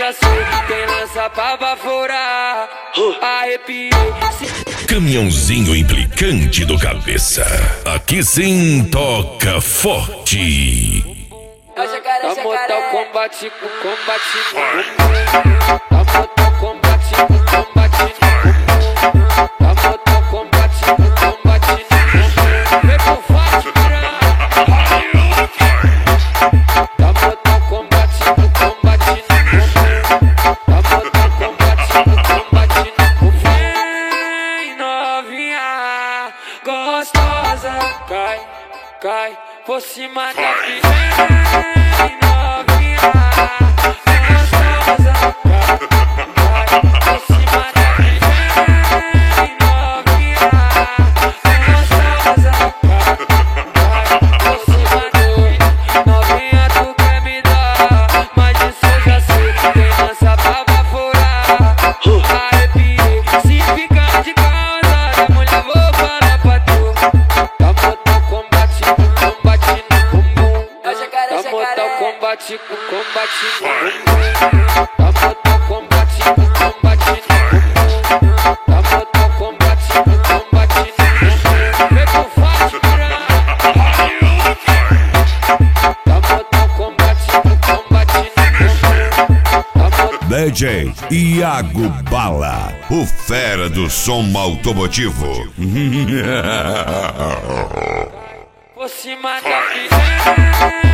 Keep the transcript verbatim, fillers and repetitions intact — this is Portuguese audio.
já sei quem lança pra baforar. Arrepiei. Caminhãozinho implicante do Cabeça. Aqui sim toca forte. Tá Mortal Kombat com combate no bumbum. Tá Mortal Kombat com combate no bumbum. Tá Mortal Kombat com combate no bumbum. Vem com forte, piranha. Tá Mortal Kombat com combate no bumbum. Tá Mortal Kombat com combate no bumbum. Vem novinha gostosa, cai, cai por cima da piranha. Combate com combate no bumbum. Tá Mortal Kombat com combate no bumbum. Tá Mortal Kombat com combate no bumbum. Vem com forte, piranha. Tá Mortal Kombat com combate no bumbum. D J Iago Bala, o fera do som automotivo. Por cima da piranha.